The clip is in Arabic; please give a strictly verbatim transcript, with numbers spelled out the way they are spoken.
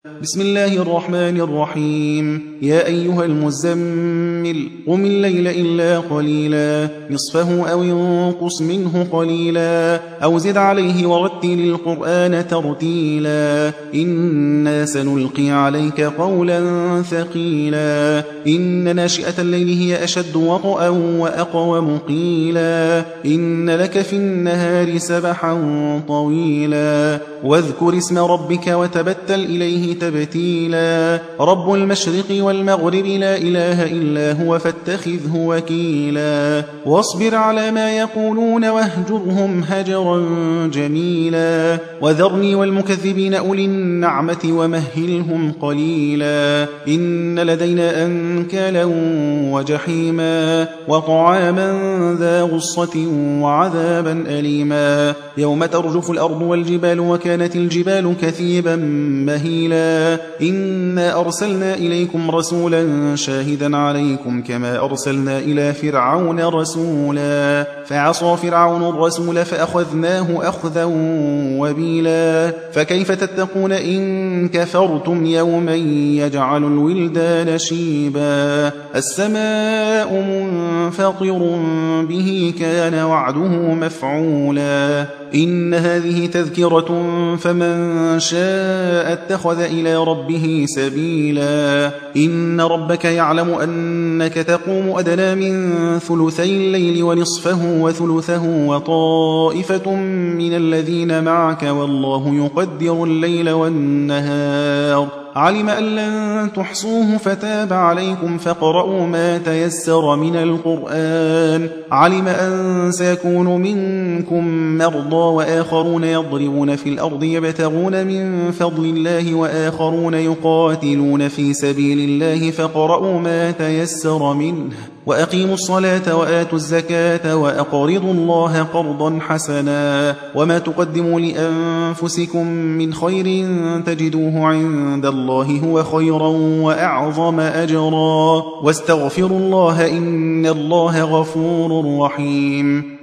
بسم الله الرحمن الرحيم. يا أيها المزمل قم الليل إلا قليلا نصفه أو انقص منه قليلا أو زد عليه ورتل القرآن ترتيلا إنا سنلقي عليك قولا ثقيلا إن ناشئة الليل هي أشد وطئا وأقوم قيلا إن لك في النهار سبحا طويلا واذكر اسم ربك وتبتل إليه تبتيلا رب المشرق والمغرب لا إله إلا هو فاتخذه وكيلا واصبر على ما يقولون واهجرهم هجرا جميلا وذرني والمكذبين أولي النعمة ومهلهم قليلا إن لدينا أنكالا وجحيما وطعاما ذا غصة وعذابا أليما يوم ترجف الأرض والجبال وكانت الجبال كثيبا مهيلا إنا أرسلنا إليكم رسولا شاهدا عليكم كما أرسلنا إلى فرعون رسولا فعصى فرعون الرسول فأخذناه أخذا وبيلا فكيف تتقون إن كفرتم يوما يجعل الولدان شيبا السماء منفطر به كان وعده مفعولا إن هذه تذكرة فمن شاء اتخذ إلى ربه سبيلا إن ربك يعلم أنك تقوم أدنى من ثلثي الليل ونصفه وثلثه وطائفة من الذين معك والله يقدر الليل والنهار علم أن لن تحصوه فتاب عليكم فاقرؤوا ما تيسر من القرآن علم أن سيكون منكم مرضى وآخرون يضربون في الأرض يبتغون من فضل الله وآخرون يقاتلون في سبيل الله فاقرؤوا ما تيسر منه وأقيموا الصلاة وآتوا الزكاة وأقرضوا الله قرضا حسنا وما تقدموا لأنفسكم من خير تجدوه عند الله هو خيرا وأعظم أجرا واستغفروا الله إن الله غفور رحيم